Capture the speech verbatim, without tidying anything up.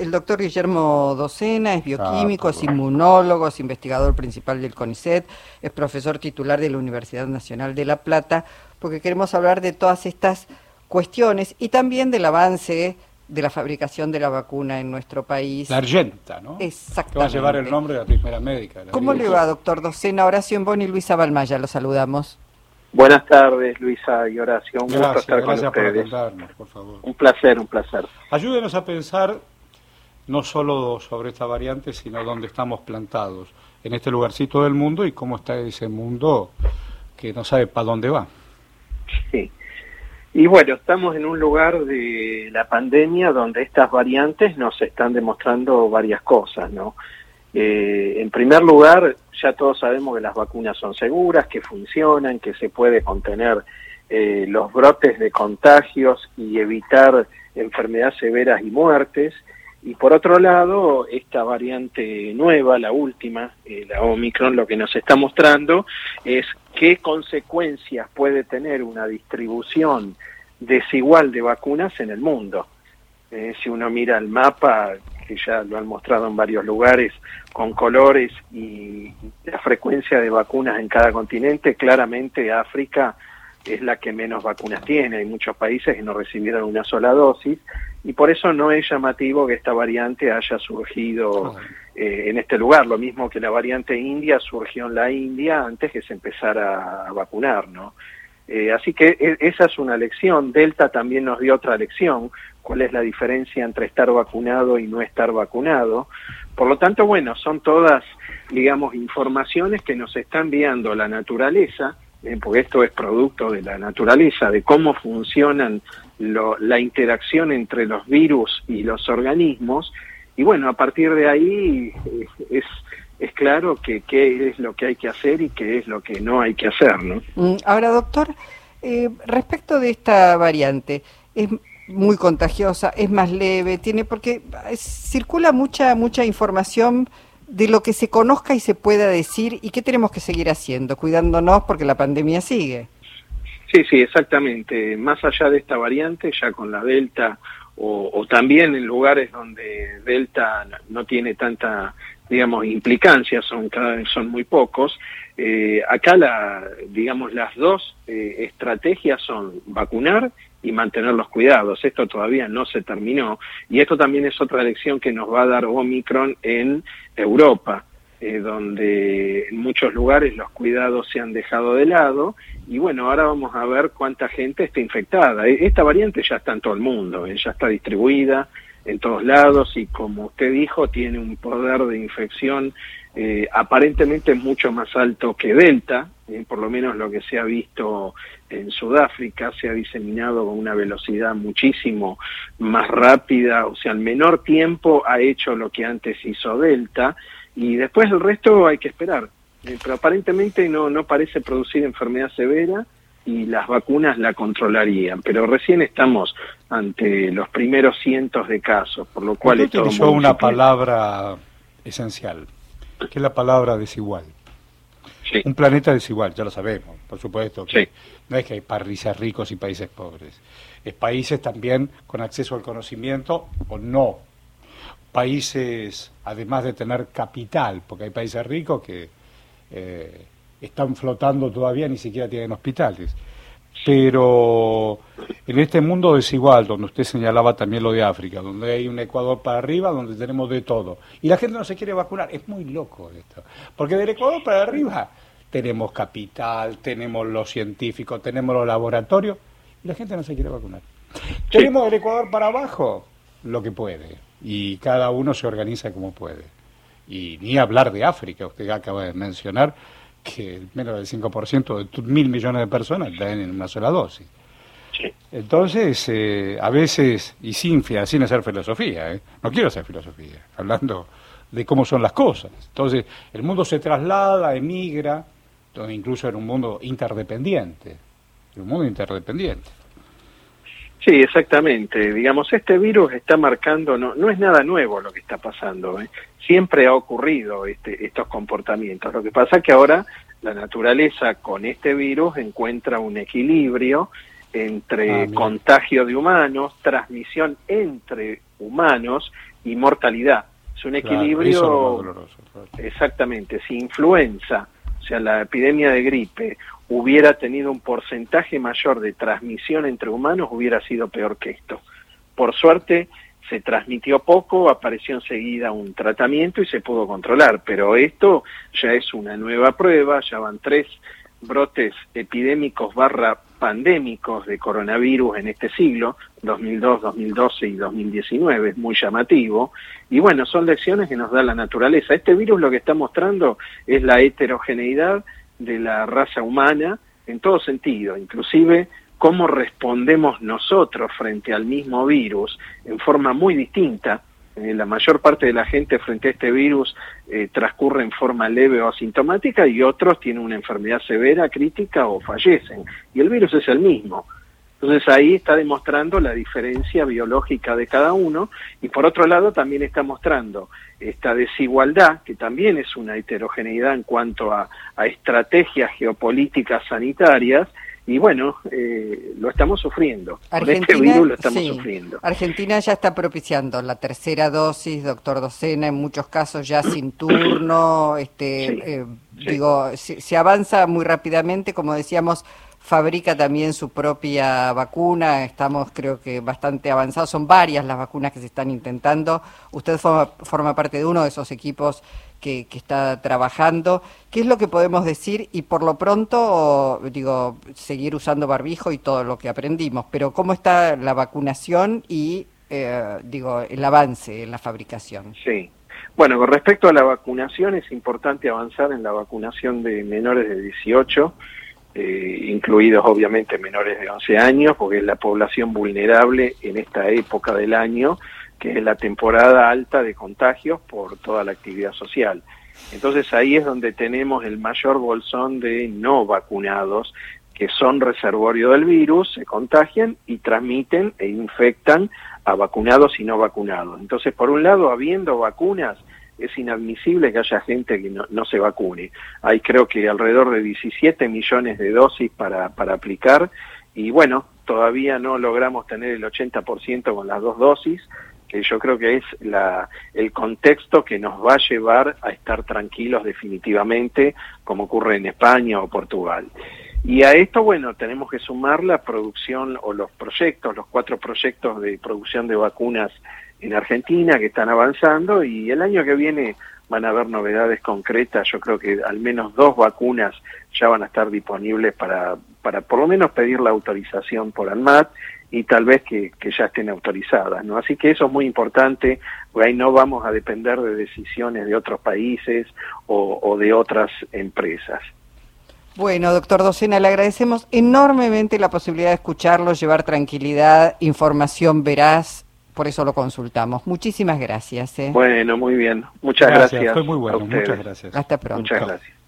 el doctor Guillermo Docena, es bioquímico, Ah, es inmunólogo, es investigador principal del CONICET, es profesor titular de la Universidad Nacional de La Plata, porque queremos hablar de todas estas cuestiones y también del avance de la fabricación de la vacuna en nuestro país. La Argenta, ¿no? Exactamente. Que va a llevar el nombre de la primera médica. La ¿Cómo le va, doctor Docena? Horacio Emboni y Luisa Balmaya, lo saludamos. Buenas tardes, Luisa y Horacio. Un Gracias, gusto estar gracias con ustedes. por atendernos, por favor. Un placer, un placer. Ayúdenos a pensar no solo sobre esta variante, sino dónde estamos plantados, en este lugarcito del mundo y cómo está ese mundo que no sabe para dónde va. Sí. Y bueno, estamos en un lugar de la pandemia donde estas variantes nos están demostrando varias cosas, ¿no? Eh, en primer lugar, ya todos sabemos que las vacunas son seguras, que funcionan, que se puede contener eh, los brotes de contagios y evitar enfermedades severas y muertes. Y por otro lado, esta variante nueva, la última, eh, la Omicron, lo que nos está mostrando es qué consecuencias puede tener una distribución desigual de vacunas en el mundo. Eh, si uno mira el mapa, que ya lo han mostrado en varios lugares, con colores y la frecuencia de vacunas en cada continente, claramente África es la que menos vacunas tiene. Hay muchos países que no recibieron una sola dosis, y por eso no es llamativo que esta variante haya surgido eh, en este lugar. Lo mismo que la variante india surgió en la India antes que se empezara a vacunar, ¿no? Eh, así que e- esa es una lección. Delta también nos dio otra lección, cuál es la diferencia entre estar vacunado y no estar vacunado. Por lo tanto, bueno, son todas, digamos, informaciones que nos está enviando la naturaleza, eh, porque esto es producto de la naturaleza, de cómo funcionan lo, la interacción entre los virus y los organismos, y bueno, a partir de ahí eh, es, es claro que qué es lo que hay que hacer y qué es lo que no hay que hacer, ¿no? Ahora, doctor, eh, respecto de esta variante, es muy contagiosa, es más leve, tiene porque circula mucha mucha información de lo que se conozca y se pueda decir, y qué tenemos que seguir haciendo, cuidándonos porque la pandemia sigue. Sí, sí, exactamente. Más allá de esta variante, ya con la Delta, o, o también en lugares donde Delta no tiene tanta, digamos, implicancia, son cada vez son muy pocos. Eh, acá, la, digamos, las dos eh, estrategias son vacunar y mantener los cuidados. Esto todavía no se terminó, y esto también es otra lección que nos va a dar Omicron en Europa, eh, donde en muchos lugares los cuidados se han dejado de lado, y bueno, ahora vamos a ver cuánta gente está infectada. Esta variante ya está en todo el mundo, eh, ya está distribuida en todos lados, y como usted dijo, tiene un poder de infección eh, aparentemente mucho más alto que Delta, eh, por lo menos lo que se ha visto en Sudáfrica, se ha diseminado con una velocidad muchísimo más rápida, o sea, en menor tiempo ha hecho lo que antes hizo Delta, y después el resto hay que esperar. Eh, pero aparentemente no, no parece producir enfermedad severa, y las vacunas la controlarían, pero recién estamos ante los primeros cientos de casos, por lo cual... Usted utilizó una palabra esencial, que es la palabra desigual. Sí. Un planeta desigual, ya lo sabemos, por supuesto. Que sí. No es que hay países ricos y países pobres, es países también con acceso al conocimiento o no. Países, además de tener capital, porque hay países ricos que eh, están flotando todavía, ni siquiera tienen hospitales. Pero en este mundo desigual, donde usted señalaba también lo de África, donde hay un Ecuador para arriba, donde tenemos de todo, y la gente no se quiere vacunar, es muy loco esto, porque del Ecuador para arriba tenemos capital, tenemos los científicos, tenemos los laboratorios, y la gente no se quiere vacunar. Sí. Tenemos del Ecuador para abajo lo que puede, y cada uno se organiza como puede. Y ni hablar de África, usted acaba de mencionar que menos del cinco por ciento de mil millones de personas están en una sola dosis. Sí. Entonces, eh, a veces, y sin, sin hacer filosofía, ¿eh? no quiero hacer filosofía, hablando de cómo son las cosas. Entonces, el mundo se traslada, emigra, incluso en un mundo interdependiente, en un mundo interdependiente. Sí, exactamente. Digamos, este virus está marcando, no, no es nada nuevo lo que está pasando, ¿eh? Siempre ha ocurrido este, estos comportamientos. Lo que pasa es que ahora la naturaleza con este virus encuentra un equilibrio entre ah, contagio de humanos, transmisión entre humanos, y mortalidad. Es un equilibrio, claro, eso es lo más doloroso, claro. Exactamente. Si influenza, o sea, la epidemia de gripe, hubiera tenido un porcentaje mayor de transmisión entre humanos, hubiera sido peor que esto. Por suerte, se transmitió poco, apareció enseguida un tratamiento y se pudo controlar, pero esto ya es una nueva prueba, ya van tres brotes epidémicos barra pandémicos de coronavirus en este siglo, dos mil dos, dos mil doce y dos mil diecinueve, es muy llamativo, y bueno, son lecciones que nos da la naturaleza. Este virus lo que está mostrando es la heterogeneidad de la raza humana en todo sentido, inclusive cómo respondemos nosotros frente al mismo virus en forma muy distinta. Eh, la mayor parte de la gente frente a este virus eh, transcurre en forma leve o asintomática y otros tienen una enfermedad severa, crítica o fallecen. Y el virus es el mismo. Entonces ahí está demostrando la diferencia biológica de cada uno y por otro lado también está mostrando esta desigualdad, que también es una heterogeneidad en cuanto a, a estrategias geopolíticas sanitarias. Y bueno, eh, lo estamos sufriendo. Argentina, Con este virus lo estamos sí. sufriendo. Argentina ya está propiciando la tercera dosis, doctor Docena, en muchos casos ya sin turno. este Sí, eh, sí. Digo, se, se avanza muy rápidamente, como decíamos, fabrica también su propia vacuna. Estamos, creo que, bastante avanzados. Son varias las vacunas que se están intentando. Usted forma, forma parte de uno de esos equipos que, que está trabajando. ¿Qué es lo que podemos decir? Y por lo pronto, digo, seguir usando barbijo y todo lo que aprendimos, pero ¿cómo está la vacunación y, eh, digo, el avance en la fabricación? Sí. Bueno, con respecto a la vacunación, es importante avanzar en la vacunación de menores de dieciocho, eh, incluidos obviamente menores de once años, porque es la población vulnerable en esta época del año, que es la temporada alta de contagios por toda la actividad social. Entonces ahí es donde tenemos el mayor bolsón de no vacunados, que son reservorio del virus, se contagian y transmiten e infectan a vacunados y no vacunados. Entonces, por un lado, habiendo vacunas, es inadmisible que haya gente que no, no se vacune. Hay creo que alrededor de diecisiete millones de dosis para, para aplicar y bueno, todavía no logramos tener el ochenta por ciento con las dos dosis, que yo creo que es la, el contexto que nos va a llevar a estar tranquilos definitivamente, como ocurre en España o Portugal. Y a esto, bueno, tenemos que sumar la producción o los proyectos, los cuatro proyectos de producción de vacunas en Argentina que están avanzando y el año que viene van a haber novedades concretas. Yo creo que al menos dos vacunas ya van a estar disponibles para, para por lo menos pedir la autorización por ANMAT y tal vez que, que ya estén autorizadas, ¿no? Así que eso es muy importante, porque ahí no vamos a depender de decisiones de otros países o, o de otras empresas. Bueno, doctor Docena, le agradecemos enormemente la posibilidad de escucharlo, llevar tranquilidad, información veraz, por eso lo consultamos. Muchísimas gracias. ¿eh? Bueno, muy bien. Muchas gracias. gracias. Fue muy bueno, a ustedes. muchas gracias. Hasta pronto. Muchas gracias.